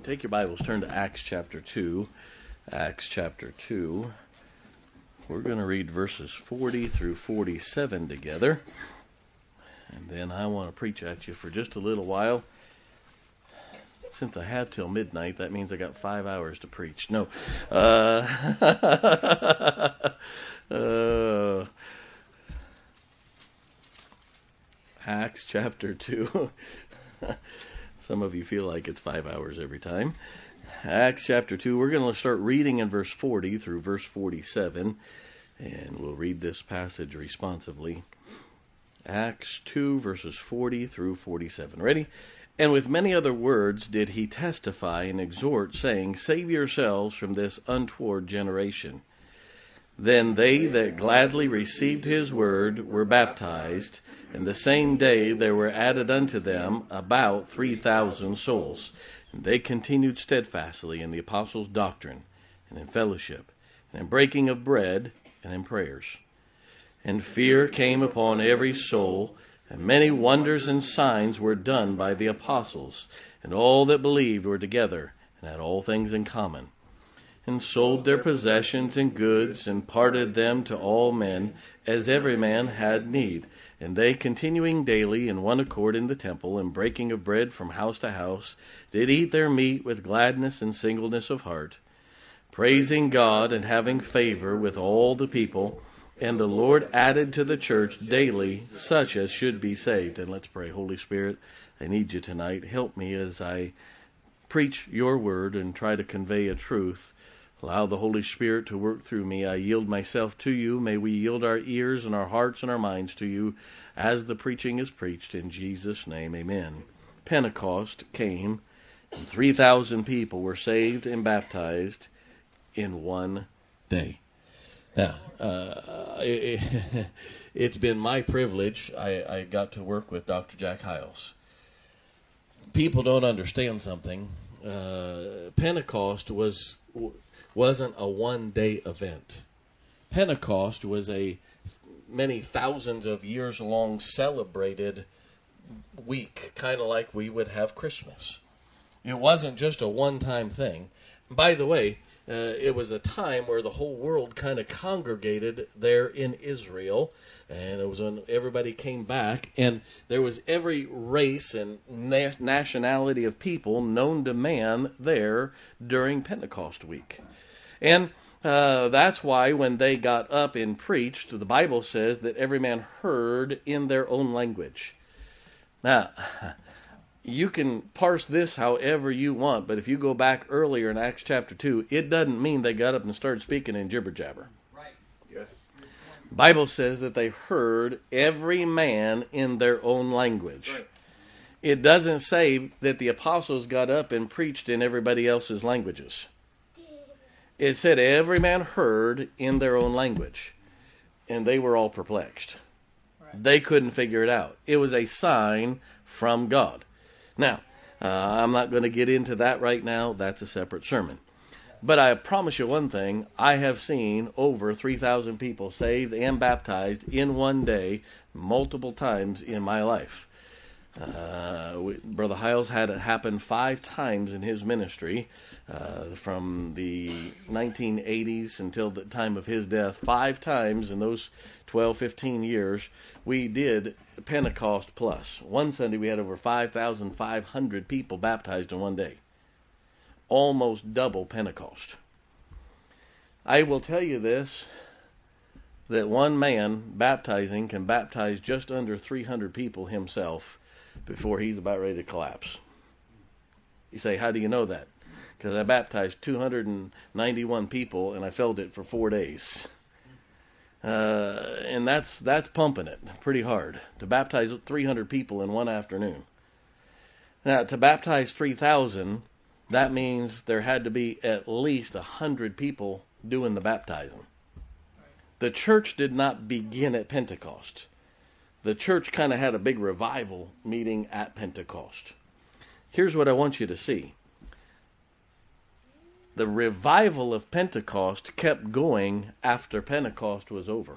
Take your Bibles, turn to Acts chapter 2. Acts chapter 2. We're going to read verses 40 through 47 together. And then I want to preach at you for just a little while. Since I have till midnight, that means I got 5 hours to preach. No. Acts chapter 2. Some of you feel like it's 5 hours every time. Acts chapter 2, we're going to start reading in verse 40 through verse 47, and we'll read this passage responsively. Acts 2, verses 40 through 47. Ready? And with many other words did he testify and exhort, saying, Save yourselves from this untoward generation. Then they that gladly received his word were baptized, and the same day there were added unto them about 3,000 souls. And they continued steadfastly in the apostles' doctrine, and in fellowship, and in breaking of bread, and in prayers. And fear came upon every soul, and many wonders and signs were done by the apostles. And all that believed were together, and had all things in common. And sold their possessions and goods, and parted them to all men, as every man had need. And they, continuing daily in one accord in the temple, and breaking of bread from house to house, did eat their meat with gladness and singleness of heart, praising God and having favor with all the people. And the Lord added to the church daily such as should be saved. And let's pray. Holy Spirit, I need you tonight. Help me as I preach your word and try to convey a truth. Allow the Holy Spirit to work through me. I yield myself to you. May we yield our ears and our hearts and our minds to you as the preaching is preached. In Jesus' name, amen. Pentecost came, and 3,000 people were saved and baptized in one day. Now, it's been my privilege. I got to work with Dr. Jack Hyles. People don't understand something. Pentecost wasn't a one-day event. Pentecost was a many thousands of years long celebrated week, kind of like we would have Christmas. It wasn't just a one-time thing. By the way, it was a time where the whole world kind of congregated there in Israel, and it was when everybody came back, and there was every race and nationality of people known to man there during Pentecost week. And that's why when they got up and preached, the Bible says that every man heard in their own language. Now, you can parse this however you want, but if you go back earlier in Acts chapter 2, it doesn't mean they got up and started speaking in jibber-jabber. Right. Yes. The Bible says that they heard every man in their own language. Right. It doesn't say that the apostles got up and preached in everybody else's languages. It said every man heard in their own language, and they were all perplexed. Right. They couldn't figure it out. It was a sign from God. Now, I'm not going to get into that right now. That's a separate sermon. But I promise you one thing. I have seen over 3,000 people saved and baptized in one day multiple times in my life. Brother Hyles had it happen 5 times in his ministry from the 1980s until the time of his death. 5 times in those 12, 15 years, we did Pentecost plus. One Sunday we had over 5,500 people baptized in one day. Almost double Pentecost. I will tell you this, that one man baptizing can baptize just under 300 people himself before he's about ready to collapse. You say, how do you know that? Because I baptized 291 people and I felt it for 4 days. And that's pumping it pretty hard. To baptize 300 people in one afternoon. Now, to baptize 3,000, that means there had to be at least 100 people doing the baptizing. The church did not begin at Pentecost. The church kind of had a big revival meeting at Pentecost. Here's what I want you to see. The revival of Pentecost kept going after Pentecost was over.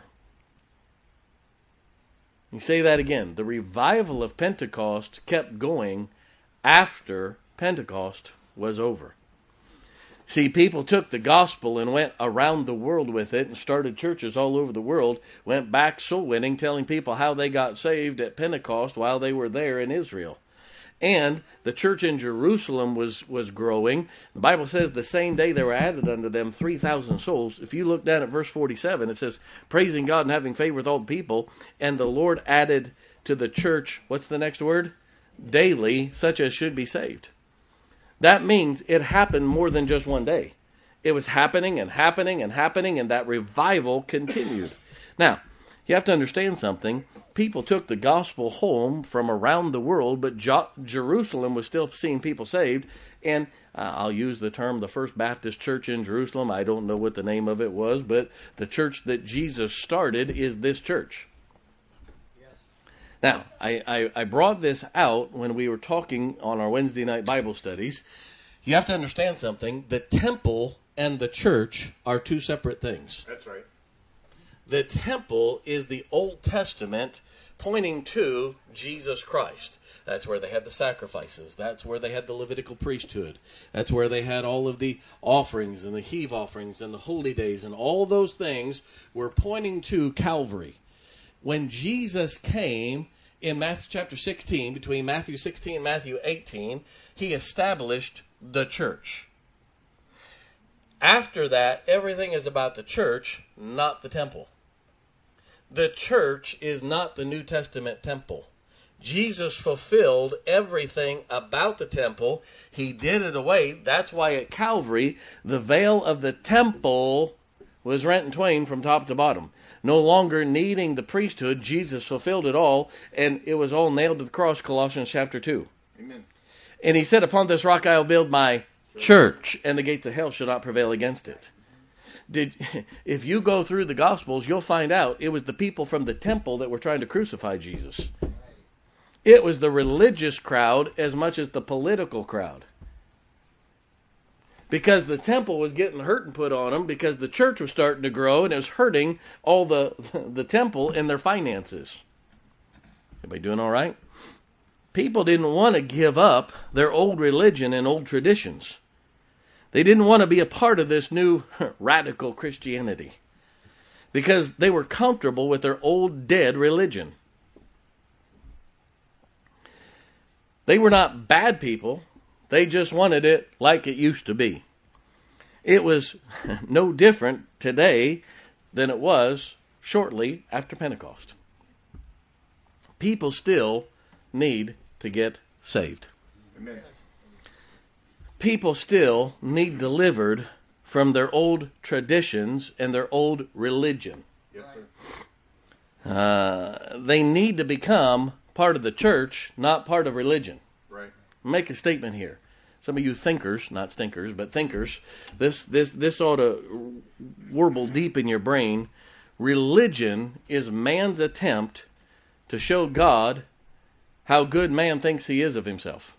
You say that again. The revival of Pentecost kept going after Pentecost was over. See, people took the gospel and went around the world with it and started churches all over the world, went back soul winning, telling people how they got saved at Pentecost while they were there in Israel. And the church in Jerusalem was growing. The Bible says the same day there were added unto them 3,000 souls. If you look down at verse 47, it says, praising God and having favor with all the people, and the Lord added to the church, what's the next word? Daily, such as should be saved. That means it happened more than just one day. It was happening and happening and happening, and that revival continued. Now, you have to understand something. People took the gospel home from around the world, but Jerusalem was still seeing people saved. And I'll use the term the First Baptist Church in Jerusalem. I don't know what the name of it was, but the church that Jesus started is this church. Now, I brought this out when we were talking on our Wednesday night Bible studies. You have to understand something. The temple and the church are two separate things. That's right. The temple is the Old Testament pointing to Jesus Christ. That's where they had the sacrifices. That's where they had the Levitical priesthood. That's where they had all of the offerings and the heave offerings and the holy days, and all those things were pointing to Calvary. When Jesus came in Matthew chapter 16, between Matthew 16 and Matthew 18, he established the church. After that, everything is about the church, not the temple. The church is not the New Testament temple. Jesus fulfilled everything about the temple. He did it away. That's why at Calvary, the veil of the temple was rent in twain from top to bottom. No longer needing the priesthood, Jesus fulfilled it all, and it was all nailed to the cross, Colossians chapter 2. Amen. And he said, upon this rock I will build my church, and the gates of hell shall not prevail against it. If you go through the Gospels, you'll find out it was the people from the temple that were trying to crucify Jesus. It was the religious crowd as much as the political crowd. Because the temple was getting hurt and put on them, because the church was starting to grow, and it was hurting all the temple and their finances. Everybody doing all right? People didn't want to give up their old religion and old traditions. They didn't want to be a part of this new radical Christianity because they were comfortable with their old dead religion. They were not bad people. They just wanted it like it used to be. It was no different today than it was shortly after Pentecost. People still need to get saved. Amen. People still need delivered from their old traditions and their old religion. Yes, sir. They need to become part of the church, not part of religion. Right. Make a statement here. Some of you thinkers, not stinkers, but thinkers, this ought to warble deep in your brain. Religion is man's attempt to show God how good man thinks he is of himself.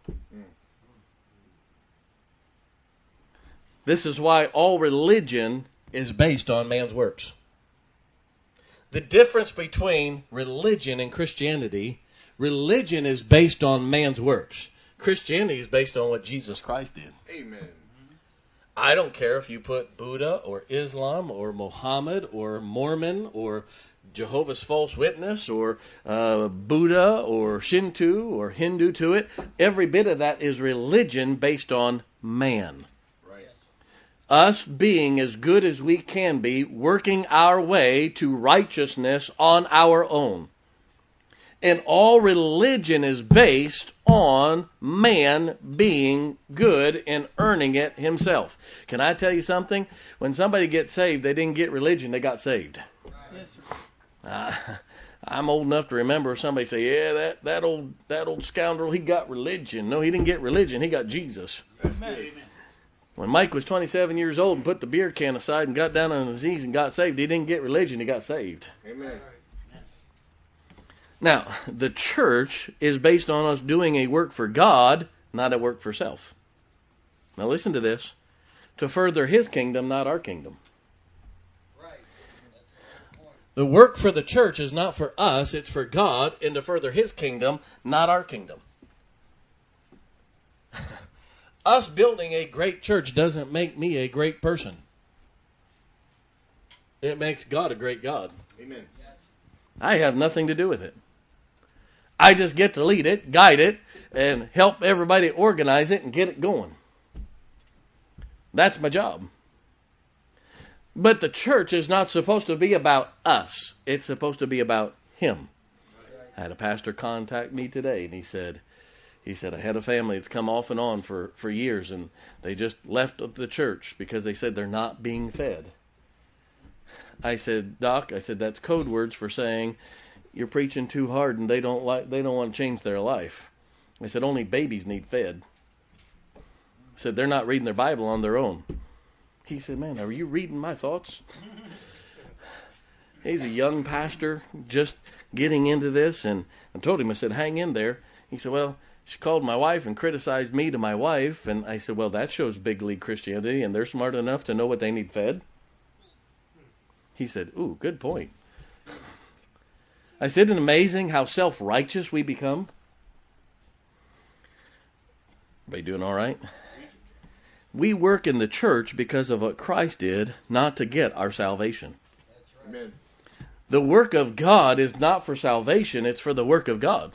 This is why all religion is based on man's works. The difference between religion and Christianity, religion is based on man's works. Christianity is based on what Jesus Christ did. Amen. I don't care if you put Buddha or Islam or Muhammad or Mormon or Jehovah's False Witness or Buddha or Shinto or Hindu to it. Every bit of that is religion based on man. Us being as good as we can be, working our way to righteousness on our own. And all religion is based on man being good and earning it himself. Can I tell you something? When somebody gets saved, they didn't get religion, they got saved. I'm old enough to remember somebody say, yeah, that old scoundrel, he got religion. No, he didn't get religion, he got Jesus. Amen. When Mike was 27 years old and put the beer can aside and got down on his knees and got saved, he didn't get religion, he got saved. Amen. Now, the church is based on us doing a work for God, not a work for self. Now listen to this. To further his kingdom, not our kingdom. Right. The work for the church is not for us, it's for God, and to further his kingdom, not our kingdom. us building a great church doesn't make me a great person. It makes God a great God. Amen. I have nothing to do with it. I just get to lead it, guide it, and help everybody organize it and get it going. That's my job. But the church is not supposed to be about us. It's supposed to be about Him. I had a pastor contact me today, and he said, I had a family that's come off and on for years, and they just left the church because they said they're not being fed. I said, Doc, that's code words for saying you're preaching too hard and they don't want to change their life. I said, only babies need fed. I said, they're not reading their Bible on their own. He said, man, are you reading my thoughts? He's a young pastor just getting into this, and I told him, I said, hang in there. He said, well, she called my wife and criticized me to my wife, and I said, well, that shows big league Christianity, and they're smart enough to know what they need fed. He said, ooh, good point. I said, isn't it amazing how self-righteous we become? Everybody doing all right? We work in the church because of what Christ did, not to get our salvation. Amen. The work of God is not for salvation, it's for the work of God.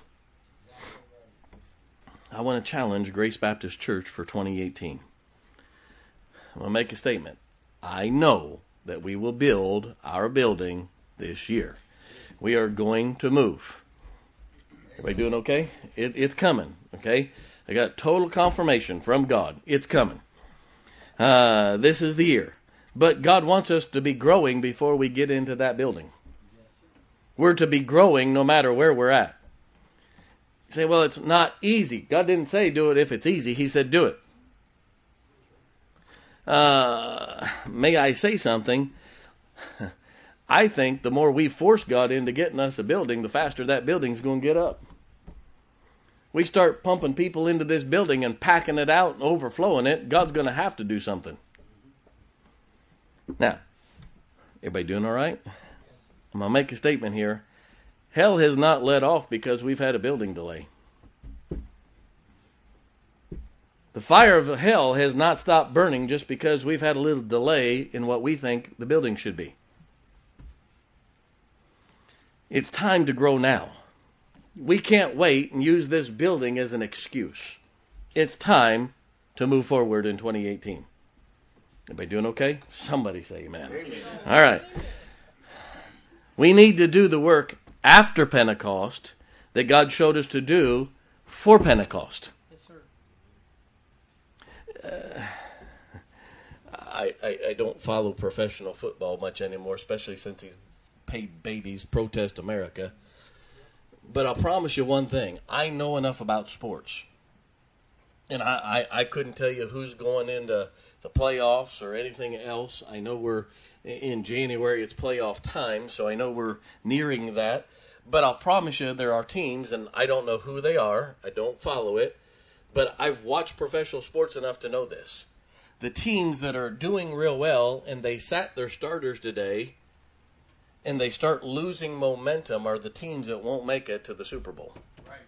I want to challenge Grace Baptist Church for 2018. I'm going to make a statement. I know that we will build our building this year. We are going to move. Everybody doing okay? It's coming, okay? I got total confirmation from God. It's coming. This is the year. But God wants us to be growing before we get into that building. We're to be growing no matter where we're at. You say, well, it's not easy. God didn't say do it if it's easy. He said do it. May I say something? I think the more we force God into getting us a building, the faster that building's going to get up. We start pumping people into this building and packing it out and overflowing it, God's going to have to do something. Now, everybody doing all right? I'm going to make a statement here. Hell has not let off because we've had a building delay. The fire of hell has not stopped burning just because we've had a little delay in what we think the building should be. It's time to grow now. We can't wait and use this building as an excuse. It's time to move forward in 2018. Everybody doing okay? Somebody say amen. All right. We need to do the work after Pentecost that God showed us to do for Pentecost. Yes, sir. I don't follow professional football much anymore, especially since these paid babies protest America. But I'll promise you one thing. I know enough about sports. And I couldn't tell you who's going into the playoffs or anything else. I know we're in January, it's playoff time, so I know we're nearing that. But I'll promise you there are teams, and I don't know who they are. I don't follow it. But I've watched professional sports enough to know this. The teams that are doing real well, and they sat their starters today, and they start losing momentum, are the teams that won't make it to the Super Bowl. Right.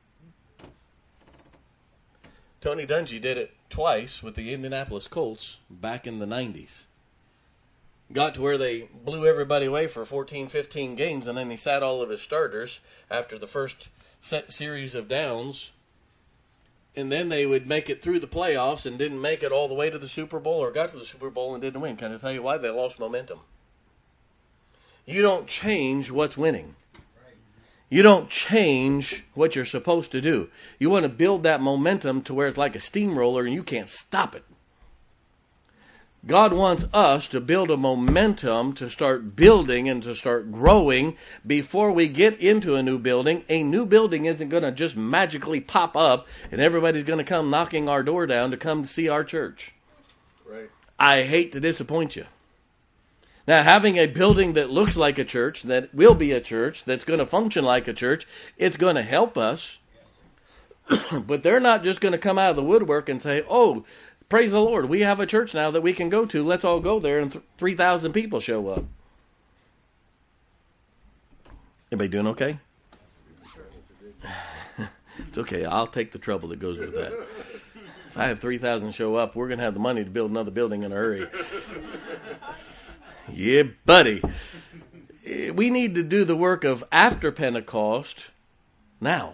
Tony Dungy did it twice with the Indianapolis Colts back in the 90s. Got to where they blew everybody away for 14, 15 games, and then he sat all of his starters after the first series of downs. And then they would make it through the playoffs and didn't make it all the way to the Super Bowl, or got to the Super Bowl and didn't win. Can I tell you why? They lost momentum. You don't change what's winning. You don't change what you're supposed to do. You want to build that momentum to where it's like a steamroller and you can't stop it. God wants us to build a momentum to start building and to start growing before we get into a new building. A new building isn't going to just magically pop up and everybody's going to come knocking our door down to come to see our church. Right. I hate to disappoint you. Now, having a building that looks like a church, that will be a church, that's going to function like a church, it's going to help us. But they're not just going to come out of the woodwork and say, oh, praise the Lord, we have a church now that we can go to. Let's all go there, and 3,000 people show up. Everybody doing okay? It's okay. I'll take the trouble that goes with that. If I have 3,000 show up, we're going to have the money to build another building in a hurry. Yeah, buddy. We need to do the work of after Pentecost now.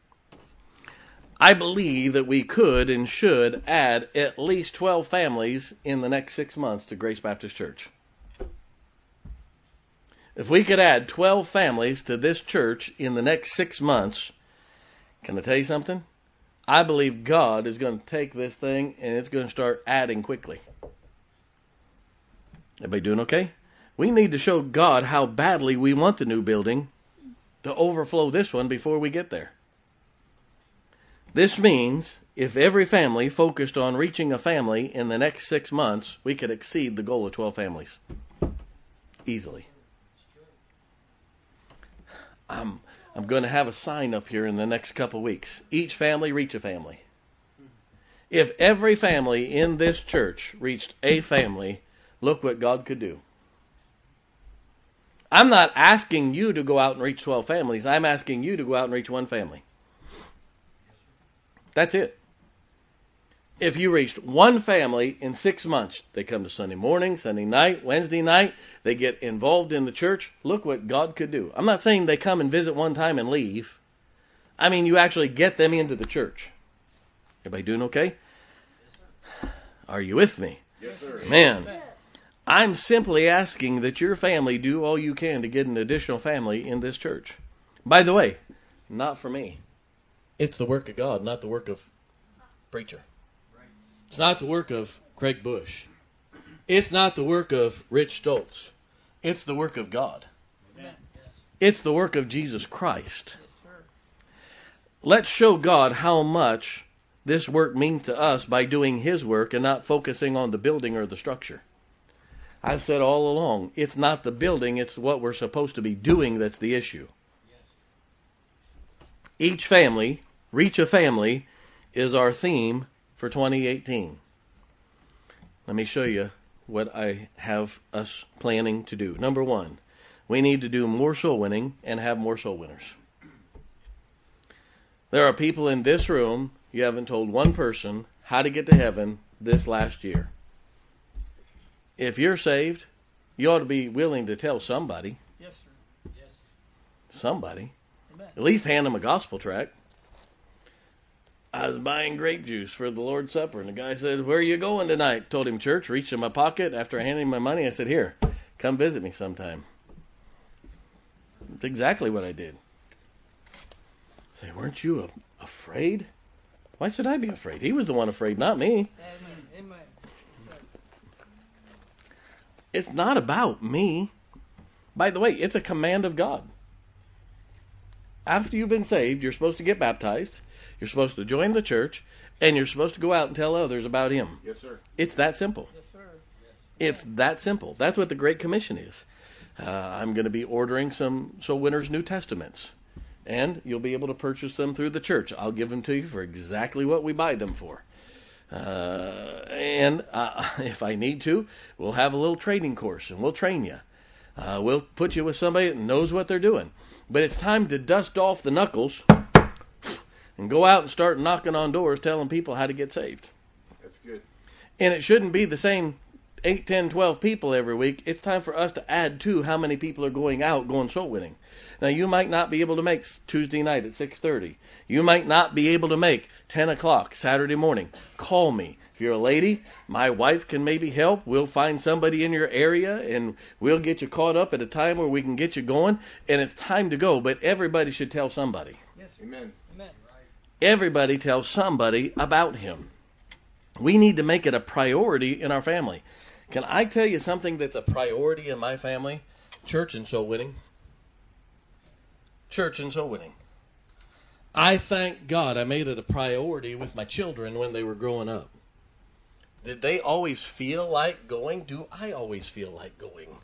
I believe that we could and should add at least 12 families in the next 6 months to Grace Baptist Church. If we could add 12 families to this church in the next 6 months, can I tell you something? I believe God is going to take this thing and it's going to start adding quickly. Everybody doing okay? We need to show God how badly we want the new building to overflow this one before we get there. This means if every family focused on reaching a family in the next 6 months, we could exceed the goal of 12 families. Easily. I'm going to have a sign up here in the next couple weeks. Each family reach a family. If every family in this church reached a family, look what God could do. I'm not asking you to go out and reach 12 families. I'm asking you to go out and reach one family. That's it. If you reached one family in 6 months, they come to Sunday morning, Sunday night, Wednesday night, they get involved in the church, look what God could do. I'm not saying they come and visit one time and leave. I mean, you actually get them into the church. Everybody doing okay? Are you with me? Yes, sir. Man, I'm simply asking that your family do all you can to get an additional family in this church. By the way, not for me. It's the work of God, not the work of preacher. It's not the work of Craig Bush. It's not the work of Rich Stoltz. It's the work of God. Amen. It's the work of Jesus Christ. Let's show God how much this work means to us by doing His work and not focusing on the building or the structure. I've said all along, it's not the building, it's what we're supposed to be doing that's the issue. Each family, reach a family, is our theme for 2018. Let me show you what I have us planning to do. Number one, we need to do more soul winning and have more soul winners. There are people in this room, you haven't told one person how to get to heaven this last year. If you're saved, you ought to be willing to tell somebody. Yes, sir. Yes. Somebody. Amen. At least hand them a gospel tract. I was buying grape juice for the Lord's Supper, and the guy said, "Where are you going tonight?" Told him church, reached in my pocket. After I handed him my money, I said, "Here, come visit me sometime." That's exactly what I did. I say, "Weren't you afraid?" Why should I be afraid? He was the one afraid, not me. Amen. Amen. It's not about me. By the way, it's a command of God. After you've been saved, you're supposed to get baptized, you're supposed to join the church, and you're supposed to go out and tell others about Him. Yes, sir. It's that simple. Yes, sir. It's that simple. That's what the Great Commission is. I'm going to be ordering some Soul Winners New Testaments, and you'll be able to purchase them through the church. I'll give them to you for exactly what we buy them for. And if I need to, we'll have a little training course, and we'll train you. We'll put you with somebody that knows what they're doing. But it's time to dust off the knuckles and go out and start knocking on doors telling people how to get saved. That's good. And it shouldn't be the same 8, 10, 12 people every week. It's time for us to add to how many people are going out, going soul winning. Now, you might not be able to make Tuesday night at 6:30. You might not be able to make 10 o'clock Saturday morning. Call me. If you're a lady, my wife can maybe help. We'll find somebody in your area, and we'll get you caught up at a time where we can get you going. And it's time to go, but everybody should tell somebody. Yes. Amen. Amen. Right. Everybody tells somebody about Him. We need to make it a priority in our family. Can I tell you something that's a priority in my family? Church and soul winning. Church and soul winning. I thank God I made it a priority with my children when they were growing up. Did they always feel like going? Do I always feel like going?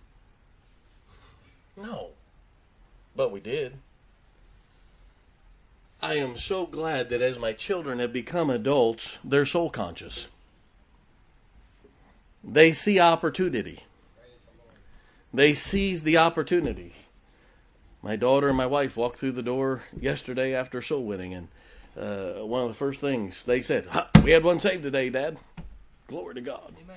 No. But we did. I am so glad that as my children have become adults, they're soul conscious. They see opportunity. They seize the opportunity. My daughter and my wife walked through the door yesterday after soul winning, and one of the first things they said, we had one saved today, Dad. Glory to God. Amen.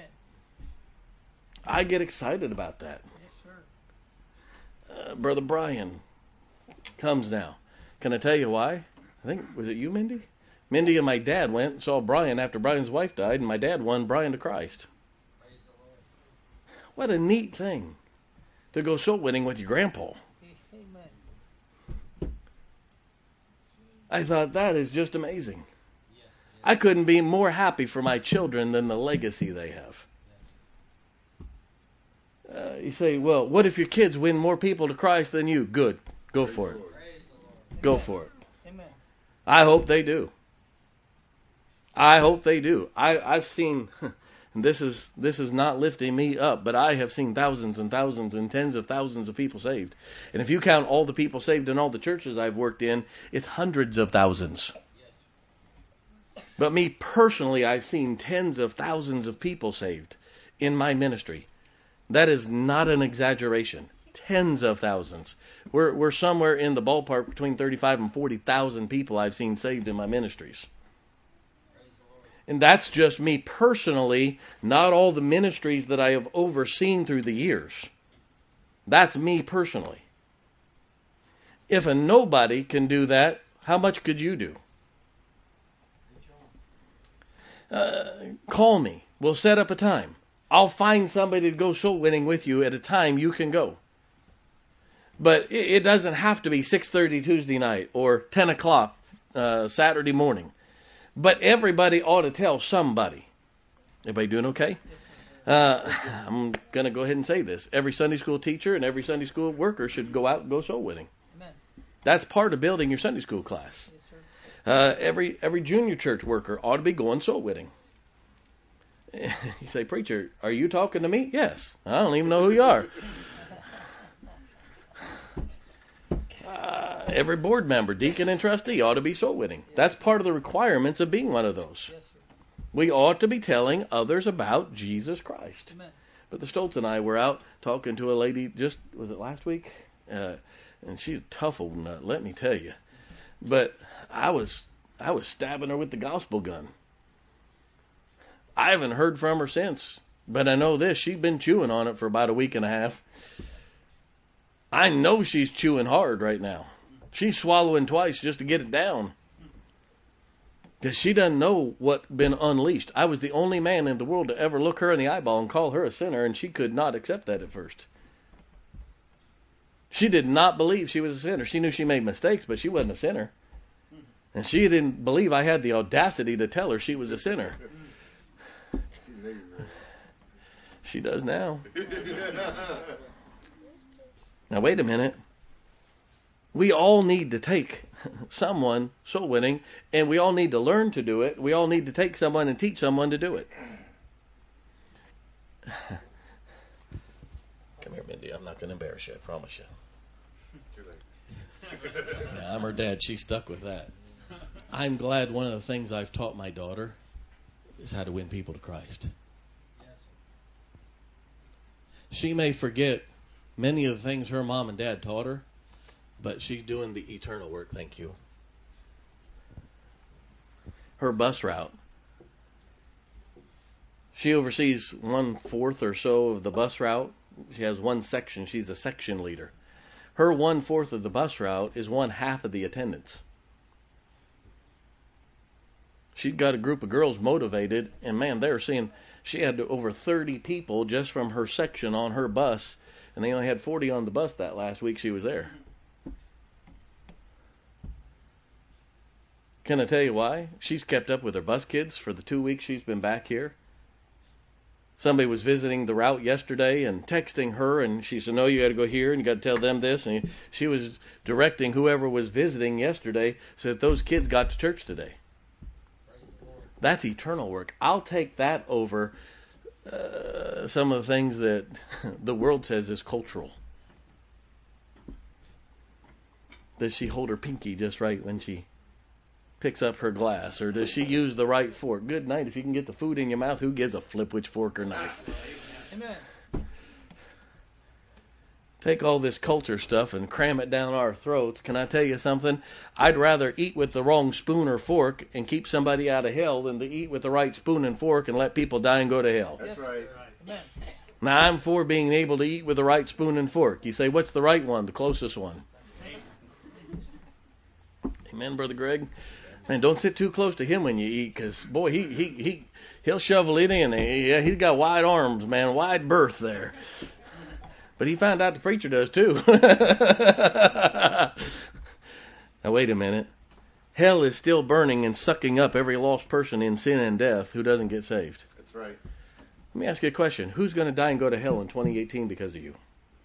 I get excited about that. Yes, sir. Brother Brian comes now. Can I tell you why? I think, was it you, Mindy? Mindy and my dad went and saw Brian after Brian's wife died, and my dad won Brian to Christ. Praise the Lord. What a neat thing to go soul winning with your grandpa. Amen. I thought that is just amazing. Yes. I couldn't be more happy for my children than the legacy they have. You say, well, what if your kids win more people to Christ than you? Good. Go for it. Praise the Lord. Go for it. Amen. I hope they do. I hope they do. I've seen, and this is not lifting me up, but I have seen thousands and thousands and tens of thousands of people saved. And if you count all the people saved in all the churches I've worked in, it's hundreds of thousands. But me personally, I've seen tens of thousands of people saved in my ministry. That is not an exaggeration. Tens of thousands. We're somewhere in the ballpark between 35 and 40,000 people I've seen saved in my ministries. And that's just me personally, not all the ministries that I have overseen through the years. That's me personally. If a nobody can do that, how much could you do? Call me. We'll set up a time. I'll find somebody to go soul winning with you at a time you can go. But it doesn't have to be 6:30 Tuesday night or 10 o'clock Saturday morning. But everybody ought to tell somebody. Everybody doing okay? I'm going to go ahead and say this. Every Sunday school teacher and every Sunday school worker should go out and go soul winning. Amen. That's part of building your Sunday school class. Yes, sir. Every junior church worker ought to be going soul winning. You say, preacher, are you talking to me? Yes. I don't even know who you are. Every board member, deacon and trustee ought to be soul winning. That's part of the requirements of being one of those. Yes, sir. We ought to be telling others about Jesus Christ. Amen. But the Stoltz and I were out talking to a lady was it last week? And she's a tough old nut, let me tell you. But I was stabbing her with the gospel gun. I haven't heard from her since, but I know this. She's been chewing on it for about a week and a half. I know she's chewing hard right now. She's swallowing twice just to get it down. Because she doesn't know what's been unleashed. I was the only man in the world to ever look her in the eyeball and call her a sinner, and she could not accept that at first. She did not believe she was a sinner. She knew she made mistakes, but she wasn't a sinner. And she didn't believe I had the audacity to tell her she was a sinner. She does now. Now, wait a minute. We all need to take someone soul winning, and we all need to learn to do it. We all need to take someone and teach someone to do it. Come here, Mindy. I'm not going to embarrass you, I promise you. Yeah, I'm her dad. She's stuck with that. I'm glad one of the things I've taught my daughter is how to win people to Christ. She may forget many of the things her mom and dad taught her, but she's doing the eternal work, thank you. Her bus route. She oversees 1/4 or so of the bus route. She has one section. She's a section leader. Her 1/4 of the bus route is 1/2 of the attendance. She's got a group of girls motivated, and man, they're seeing... She had over 30 people just from her section on her bus, and they only had 40 on the bus that last week she was there. Can I tell you why? She's kept up with her bus kids for the 2 weeks she's been back here. Somebody was visiting the route yesterday and texting her, and she said, no, you got to go here, and you got to tell them this. And she was directing whoever was visiting yesterday so that those kids got to church today. That's eternal work. I'll take that over some of the things that the world says is cultural. Does she hold her pinky just right when she picks up her glass? Or does she use the right fork? Good night. If you can get the food in your mouth, who gives a flip which fork or knife? Amen. take all this culture stuff and cram it down our throats. Can I tell you something? I'd rather eat with the wrong spoon or fork and keep somebody out of hell than to eat with the right spoon and fork and let people die and go to hell. That's right. Amen. Now, I'm for being able to eat with the right spoon and fork. You say, what's the right one? The closest one. Amen, Brother Greg? Man, don't sit too close to him when you eat, because, boy, he'll shovel it in. He's got wide arms, man, wide berth there. But he found out the preacher does, too. Now, wait a minute. Hell is still burning and sucking up every lost person in sin and death who doesn't get saved. That's right. Let me ask you a question. Who's going to die and go to hell in 2018 because of you?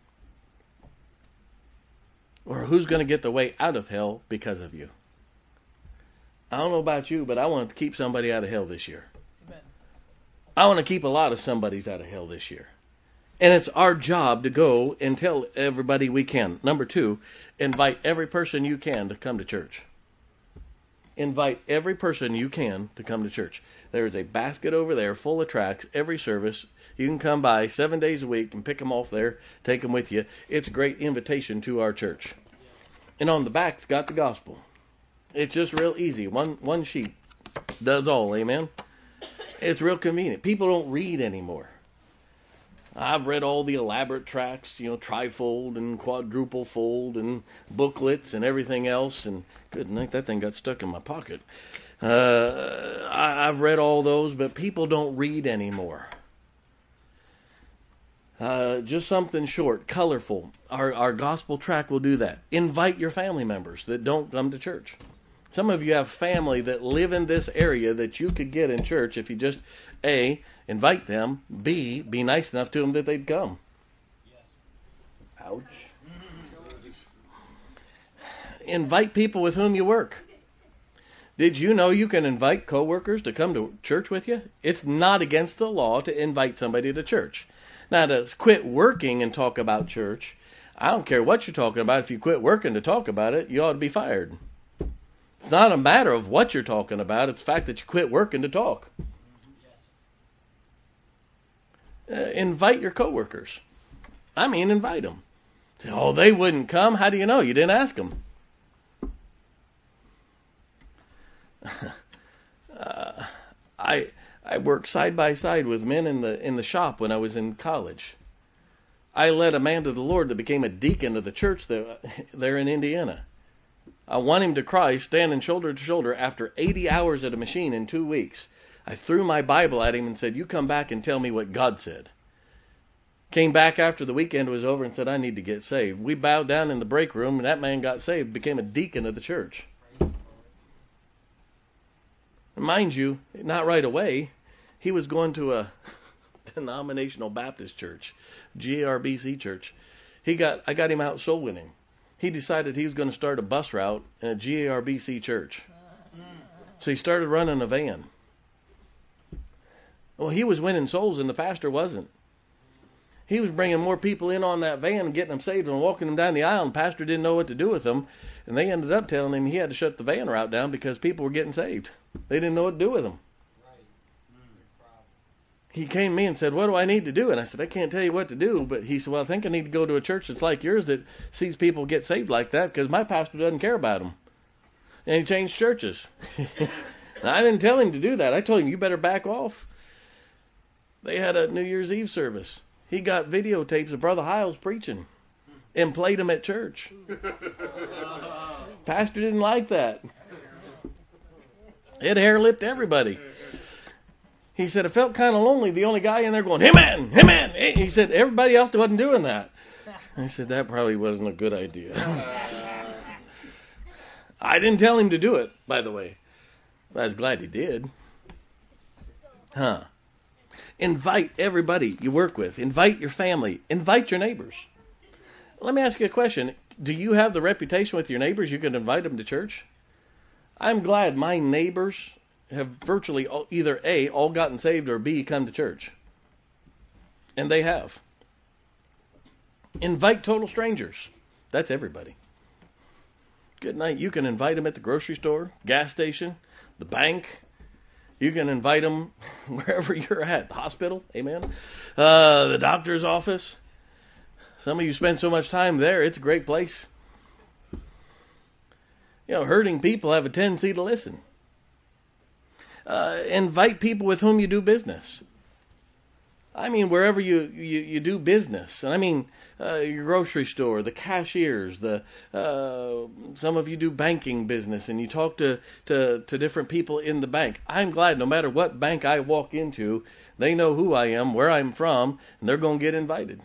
Or who's going to get the way out of hell because of you? I don't know about you, but I want to keep somebody out of hell this year. Amen. I want to keep a lot of somebody's out of hell this year. And it's our job to go and tell everybody we can. Number 2, invite every person you can to come to church. Invite every person you can to come to church. There's a basket over there full of tracts every service. You can come by 7 days a week and pick them off there, take them with you. It's a great invitation to our church. And on the back's got the gospel. It's just real easy. One sheet does all, amen? It's real convenient. People don't read anymore. I've read all the elaborate tracts, trifold and quadruple fold and booklets and everything else. And good night, that thing got stuck in my pocket. I've read all those, but people don't read anymore. Just something short, colorful. Our gospel tract will do that. Invite your family members that don't come to church. Some of you have family that live in this area that you could get in church if you just, A, invite them, B, be nice enough to them that they'd come. Yes. Ouch. Invite people with whom you work. Did you know you can invite coworkers to come to church with you? It's not against the law to invite somebody to church. Now, to quit working and talk about church, I don't care what you're talking about. If you quit working to talk about it, you ought to be fired. It's not a matter of what you're talking about. It's the fact that you quit working to talk. Invite your coworkers. I mean, invite them. Say, oh, they wouldn't come. How do you know? You didn't ask them. I worked side by side with men in the shop when I was in college. I led a man to the Lord that became a deacon of the church there in Indiana. I won him to Christ, standing shoulder to shoulder after 80 hours at a machine in 2 weeks. I threw my Bible at him and said, you come back and tell me what God said. Came back after the weekend was over and said, I need to get saved. We bowed down in the break room, and that man got saved, became a deacon of the church. Mind you, not right away. He was going to a denominational Baptist church, GARBC church. I got him out soul winning. He decided he was going to start a bus route in a GARBC church. So he started running a van. Well, he was winning souls and the pastor wasn't. He was bringing more people in on that van and getting them saved and walking them down the aisle, and the pastor didn't know what to do with them. And they ended up telling him he had to shut the van route down because people were getting saved. They didn't know what to do with them. He came to me and said, what do I need to do? And I said, I can't tell you what to do. But he said, well, I think I need to go to a church that's like yours that sees people get saved like that because my pastor doesn't care about them. And he changed churches. I didn't tell him to do that. I told him, you better back off. They had a New Year's Eve service. He got videotapes of Brother Hiles preaching and played them at church. Pastor didn't like that. It hair-lipped everybody. He said, I felt kind of lonely, the only guy in there going, amen, amen. He said, everybody else wasn't doing that. I said, that probably wasn't a good idea. I didn't tell him to do it, by the way. But I was glad he did. Invite everybody you work with. Invite your family. Invite your neighbors. Let me ask you a question. Do you have the reputation with your neighbors you can invite them to church? I'm glad my neighbors have virtually either A, all gotten saved, or B, come to church. And they have. Invite total strangers. That's everybody. Good night. You can invite them at the grocery store, gas station, the bank. You can invite them wherever you're at. The hospital, amen. The doctor's office. Some of you spend so much time there, it's a great place. Hurting people have a tendency to listen. Invite people with whom you do business. I mean, wherever you do business. And I mean, your grocery store, the cashiers, some of you do banking business, and you talk to different people in the bank. I'm glad no matter what bank I walk into, they know who I am, where I'm from, and they're going to get invited.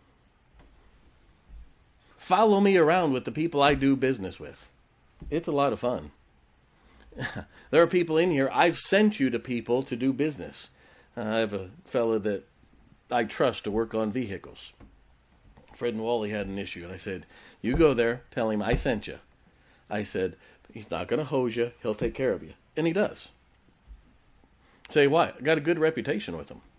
Follow me around with the people I do business with. It's a lot of fun. There are people in here, I've sent you to people to do business. I have a fellow that I trust to work on vehicles. Fred and Wally had an issue, and I said, you go there, tell him I sent you. I said, he's not going to hose you, he'll take care of you. And he does. Say why? I got a good reputation with him.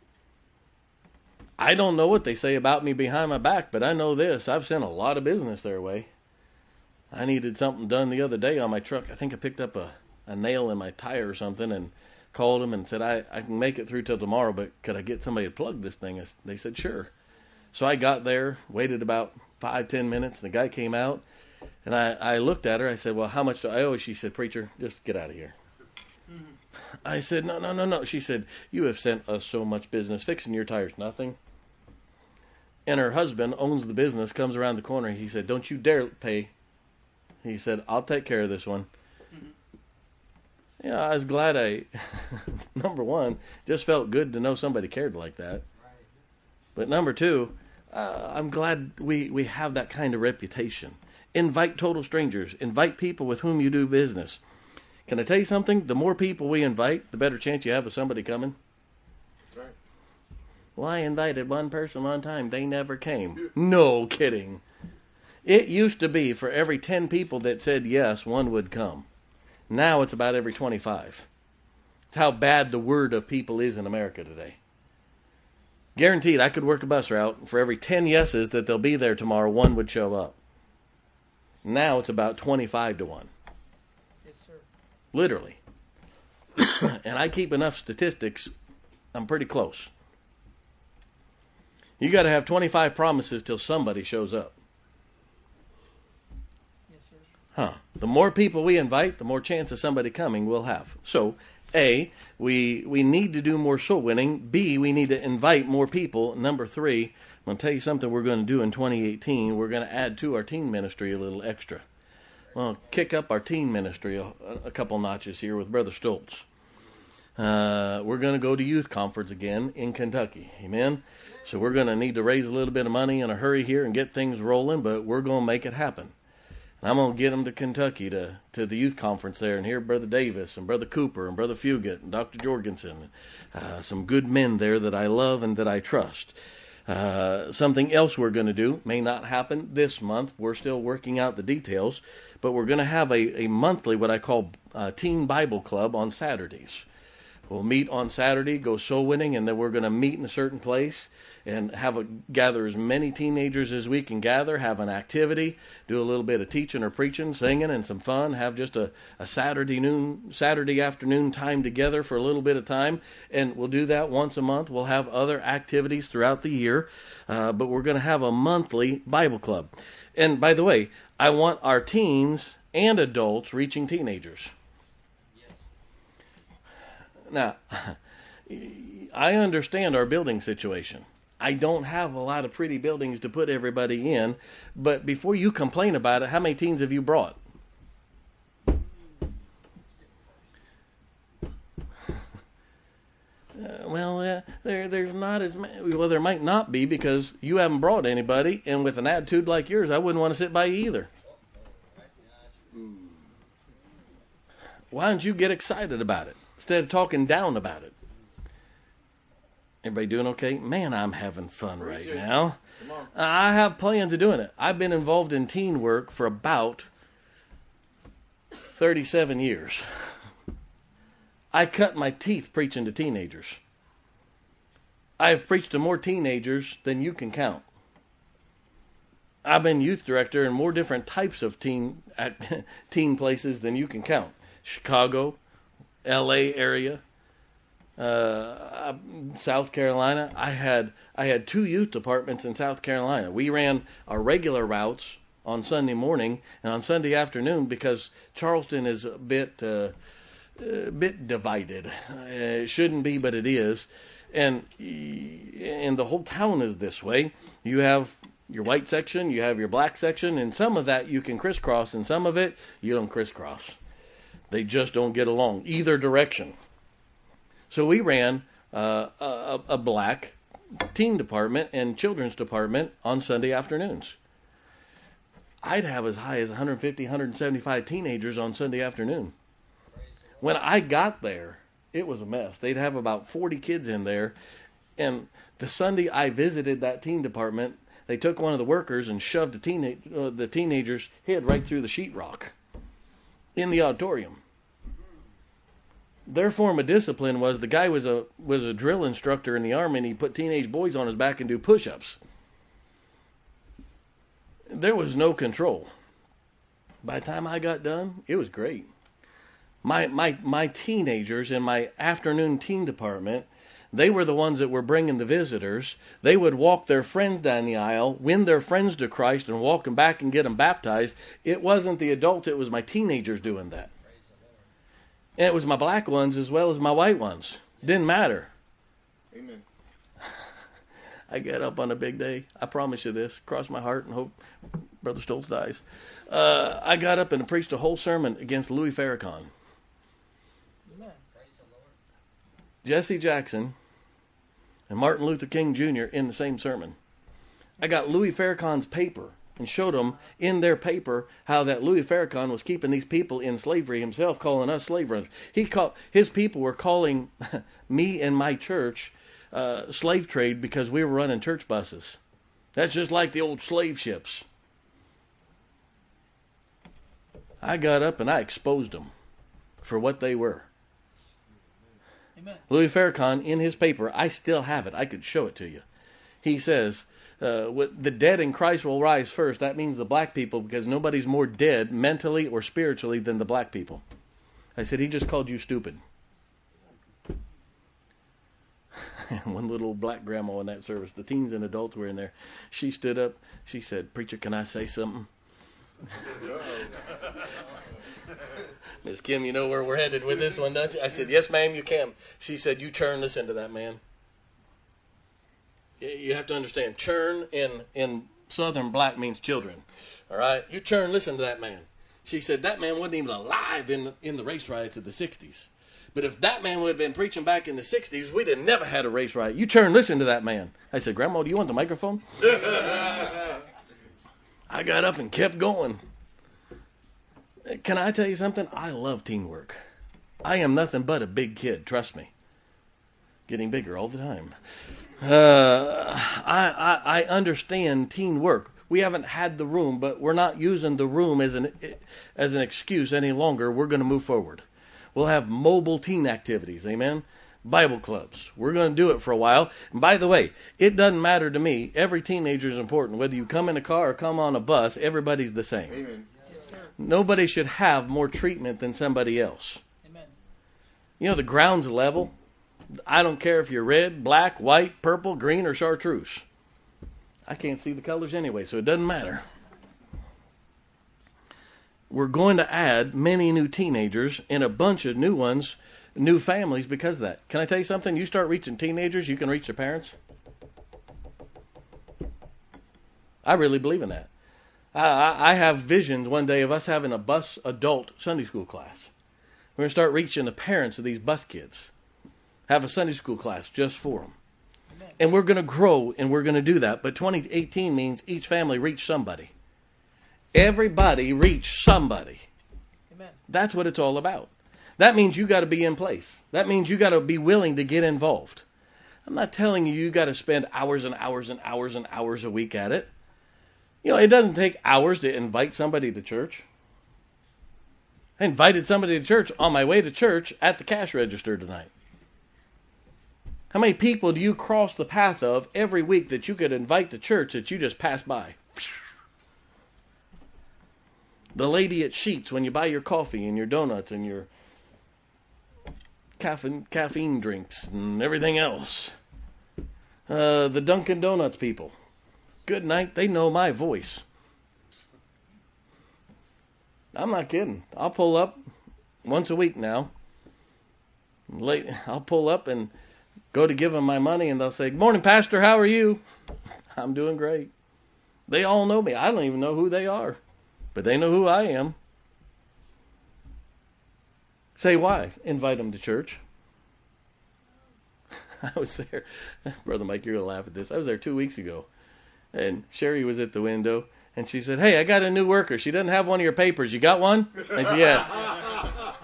I don't know what they say about me behind my back, but I know this. I've sent a lot of business their way. I needed something done the other day on my truck. I think I picked up a nail in my tire or something and called them and said, I can make it through till tomorrow, but could I get somebody to plug this thing? They said, sure. So I got there, waited about 5-10 minutes. The guy came out, and I looked at her. I said, well, how much do I owe? She said, preacher, just get out of here. I said, no. She said, you have sent us so much business. Fixing your tires, nothing. And her husband owns the business, comes around the corner. He said, don't you dare pay. He said, I'll take care of this one. Yeah, I was glad number one, just felt good to know somebody cared like that. But number two, I'm glad we have that kind of reputation. Invite total strangers. Invite people with whom you do business. Can I tell you something? The more people we invite, the better chance you have of somebody coming. Right. Well, I invited one person one time. They never came. No kidding. It used to be for every 10 people that said yes, one would come. Now it's about every 25. It's how bad the word of people is in America today. Guaranteed, I could work a bus route. For every 10 yeses that they'll be there tomorrow, one would show up. Now it's about 25 to 1. Yes, sir. Literally. And I keep enough statistics, I'm pretty close. You got to have 25 promises till somebody shows up. Yes, sir. The more people we invite, the more chance of somebody coming we'll have. So, A, we need to do more soul winning. B, we need to invite more people. Number 3, I'm going to tell you something we're going to do in 2018. We're going to add to our teen ministry a little extra. Well, kick up our teen ministry a couple notches here with Brother Stoltz. We're going to go to youth conference again in Kentucky. Amen? So we're going to need to raise a little bit of money in a hurry here and get things rolling, but we're going to make it happen. And I'm going to get them to Kentucky to the youth conference there and hear Brother Davis and Brother Cooper and Brother Fugit and Dr. Jorgensen. Some good men there that I love and that I trust. Something else we're going to do may not happen this month. We're still working out the details. But we're going to have a monthly, what I call Teen Bible Club on Saturdays. We'll meet on Saturday, go soul winning, and then we're going to meet in a certain place and gather as many teenagers as we can gather, have an activity, do a little bit of teaching or preaching, singing, and some fun, have just a Saturday afternoon time together for a little bit of time, and we'll do that once a month. We'll have other activities throughout the year, but we're going to have a monthly Bible club. And by the way, I want our teens and adults reaching teenagers. Now, I understand our building situation. I don't have a lot of pretty buildings to put everybody in, but before you complain about it, how many teens have you brought? There's not as many. Well, there might not be because you haven't brought anybody, and with an attitude like yours, I wouldn't want to sit by you either. Why don't you get excited about it instead of talking down about it? Everybody doing okay? Man, I'm having fun right now. I have plans of doing it. I've been involved in teen work for about 37 years. I cut my teeth preaching to teenagers. I've preached to more teenagers than you can count. I've been youth director in more different types of teen places than you can count. Chicago, L.A. area, South Carolina, I had 2 youth departments in South Carolina. We ran our regular routes on Sunday morning and on Sunday afternoon because Charleston is a bit divided. It shouldn't be, but it is. And the whole town is this way. You have your white section, you have your black section, and some of that you can crisscross, and some of it you don't crisscross. They just don't get along either direction. So we ran a black teen department and children's department on Sunday afternoons. I'd have as high as 150, 175 teenagers on Sunday afternoon. When I got there, it was a mess. They'd have about 40 kids in there. And the Sunday I visited that teen department, they took one of the workers and shoved the teenager's head right through the sheetrock in the auditorium. Their form of discipline was the guy was a drill instructor in the Army, and he put teenage boys on his back and do push-ups. There was no control. By the time I got done, it was great. My teenagers in my afternoon teen department, they were the ones that were bringing the visitors. They would walk their friends down the aisle, win their friends to Christ, and walk them back and get them baptized. It wasn't the adults, it was my teenagers doing that. And it was my black ones as well as my white ones. Didn't matter. Amen. I get up on a big day. I promise you this. Cross my heart and hope Brother Stoltz dies. I got up and preached a whole sermon against Louis Farrakhan. Amen. Jesse Jackson and Martin Luther King Jr. in the same sermon. I got Louis Farrakhan's paper and showed them in their paper how that Louis Farrakhan was keeping these people in slavery himself, calling us slave runners. His people were calling me and my church slave trade because we were running church buses. That's just like the old slave ships. I got up and I exposed them for what they were. Amen. Louis Farrakhan, in his paper, I still have it. I could show it to you. He says, the dead in Christ will rise first. That means the black people, because nobody's more dead mentally or spiritually than the black people. I said, he just called you stupid. One little black grandma in that service, the teens and adults were in there. She stood up. She said, "Preacher, can I say something?" Miss Kim, you know where we're headed with this one, don't you? I said, "Yes, ma'am, you can." She said, "You churn, listen to that man." You have to understand, churn in Southern black means children. All right? You churn, listen to that man. She said, that man wasn't even alive in the race riots of the 60s. But if that man would have been preaching back in the 60s, we'd have never had a race riot. You churn, listen to that man. I said, "Grandma, do you want the microphone?" I got up and kept going. Can I tell you something? I love teamwork. I am nothing but a big kid, trust me. Getting bigger all the time. I understand teamwork. We haven't had the room, but we're not using the room as an excuse any longer. We're going to move forward. We'll have mobile teen activities, amen? Bible clubs. We're going to do it for a while. And by the way, it doesn't matter to me. Every teenager is important. Whether you come in a car or come on a bus, everybody's the same. Amen. Yes, sir. Nobody should have more treatment than somebody else. Amen. You know, the ground's level. I don't care if you're red, black, white, purple, green, or chartreuse. I can't see the colors anyway, so it doesn't matter. We're going to add many new teenagers and a bunch of new ones, new families because of that. Can I tell you something? You start reaching teenagers, you can reach their parents. I really believe in that. I have visions one day of us having a bus adult Sunday school class. We're going to start reaching the parents of these bus kids. Have a Sunday school class just for them. Amen. And we're going to grow and we're going to do that. But 2018 means each family reach somebody. Everybody reach somebody. Amen. That's what it's all about. That means you got to be in place. That means you got to be willing to get involved. I'm not telling you got to spend hours and hours and hours and hours a week at it. You know, it doesn't take hours to invite somebody to church. I invited somebody to church on my way to church at the cash register tonight. How many people do you cross the path of every week that you could invite to church that you just pass by? The lady at Sheetz when you buy your coffee and your donuts and your caffeine drinks and everything else. The Dunkin' Donuts people. Good night, they know my voice. I'm not kidding. I'll pull up once a week now. I'll pull up and go to give them my money, and they'll say, "Good morning, Pastor, how are you?" I'm doing great. They all know me. I don't even know who they are, but they know who I am. Say why? Invite them to church. I was there. Brother Mike, you're going to laugh at this. I was there 2 weeks ago, and Sherry was at the window, and she said, "Hey, I got a new worker. She doesn't have one of your papers. You got one?" I said, "Yeah."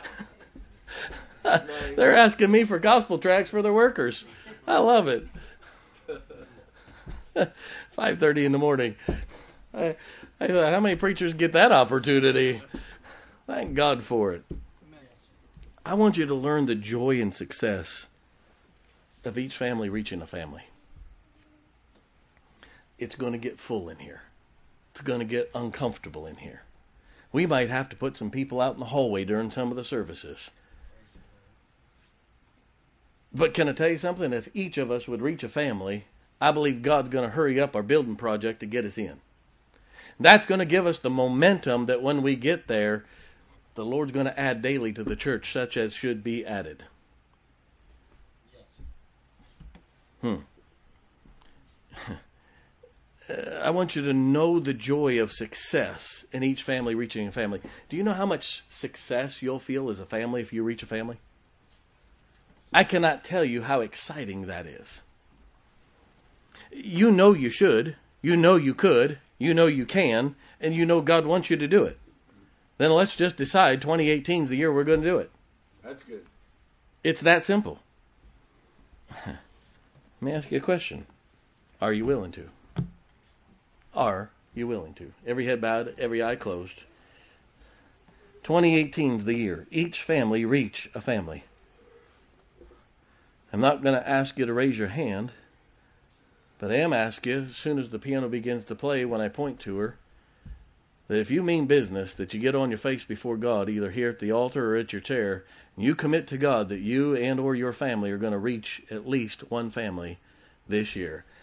They're asking me for gospel tracts for their workers. I love it. 5:30 in the morning. I thought, how many preachers get that opportunity? Thank God for it. I want you to learn the joy and success of each family reaching a family. It's going to get full in here. It's going to get uncomfortable in here. We might have to put some people out in the hallway during some of the services. But can I tell you something? If each of us would reach a family, I believe God's going to hurry up our building project to get us in. That's going to give us the momentum that when we get there, the Lord's going to add daily to the church, such as should be added. I want you to know the joy of success in each family reaching a family. Do you know how much success you'll feel as a family if you reach a family? I cannot tell you how exciting that is. You know you should. You know you could. You know you can. And you know God wants you to do it. Then let's just decide 2018 is the year we're going to do it. That's good. It's that simple. Let me ask you a question. Are you willing to? Are you willing to? Every head bowed, every eye closed. 2018 is the year. Each family reach a family. I'm not going to ask you to raise your hand, but I am asking you, as soon as the piano begins to play, when I point to her, that if you mean business, that you get on your face before God, either here at the altar or at your chair, and you commit to God that you and or your family are going to reach at least one family this year.